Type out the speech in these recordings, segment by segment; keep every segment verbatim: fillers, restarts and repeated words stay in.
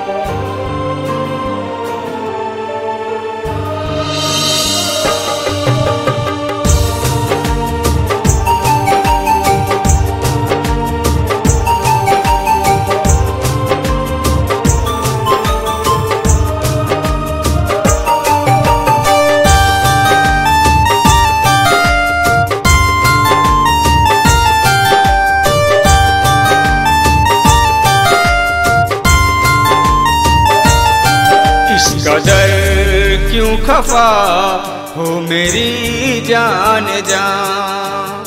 कदर क्यों खफा हो मेरी जान जान,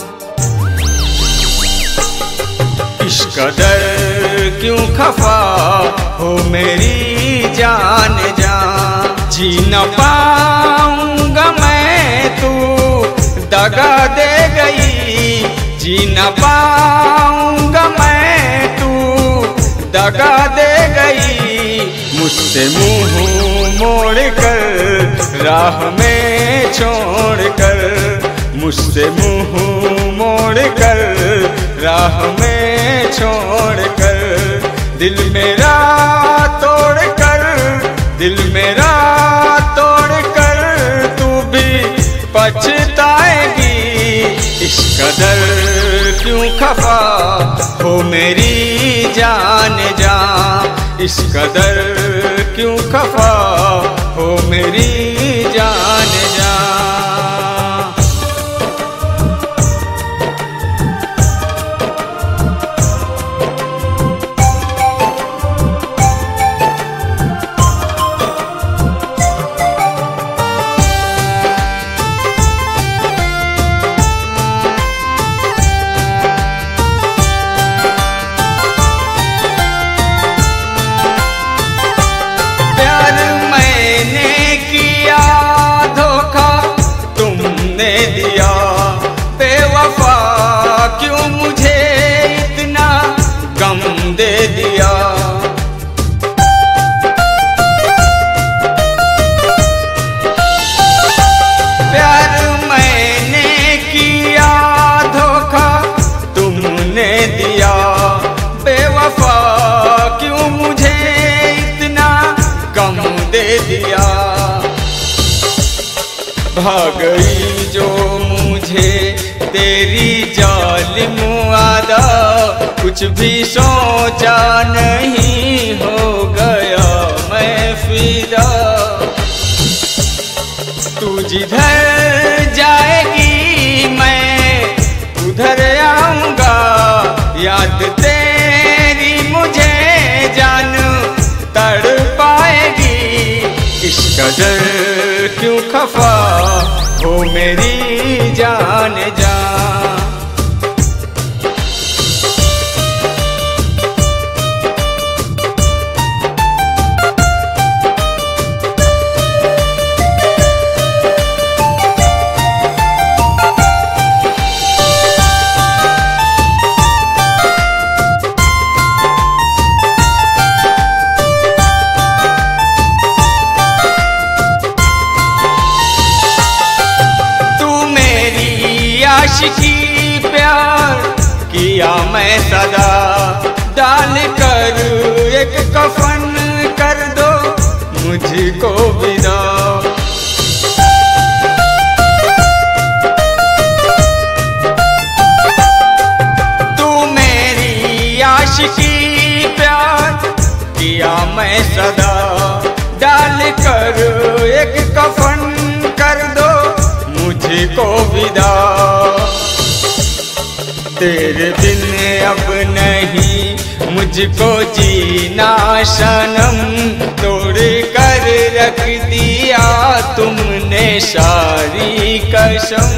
इस कदर क्यों खफा हो मेरी जान जान। जी न पाऊंगा मैं तू दगा दे गई, जी न पाऊंगा मैं तू दगा दे गई। मुझसे मुंह मोड़ कर राह में छोड़ कर, मुझसे मुंह मोड़ कर राह में छोड़ कर। दिल मेरा तोड़ कर, दिल मेरा तोड़ कर तू भी पछताएगी। इस कदर क्यों खफा हो मेरी जान जान, इस कदर क्यों खफा हो मेरी जान जान। दिया बेवफा क्यों मुझे इतना गम दे दिया। प्यार मैंने किया धोखा तुमने दिया, बेवफा क्यों मुझे इतना गम दे दिया। भाग गई जो मुझे तेरी जालिम आदा, कुछ भी सोचा नहीं हो गया मैं फिदा। तू जिधर जाएगी मैं उधर आऊंगा, याद तेरी मुझे जान तड़पाएगी। इस कदर क्यों खफा हो मेरी जान जान। आशिकी प्यार किया मैं सदा, डाल कर एक कफन कर दो मुझको विदा। तू मेरी आशिकी प्यार किया मैं सदा, डाल कर एक कफन कर दो मुझको विदा। तेरे बिन अब नहीं मुझको जीना सनम, तोड़ कर रख दिया तुमने सारी कसम।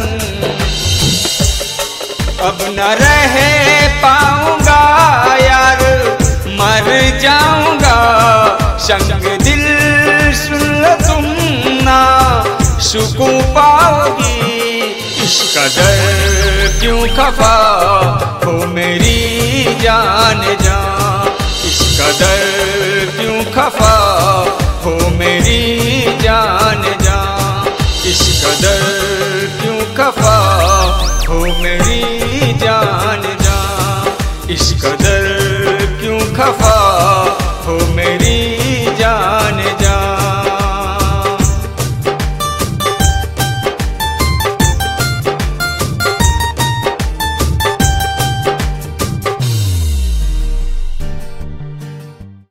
अब न रह पाऊंगा यार मर जाऊंगा, संग दिल सुन लो तुम ना सुकून पाओगी। इस कदर क्यों खफा हो मेरी जान जान, इस कदर क्यों खफा हो मेरी जान जान। इस कदर क्यों खफा हो मेरी जान जान, इस कदर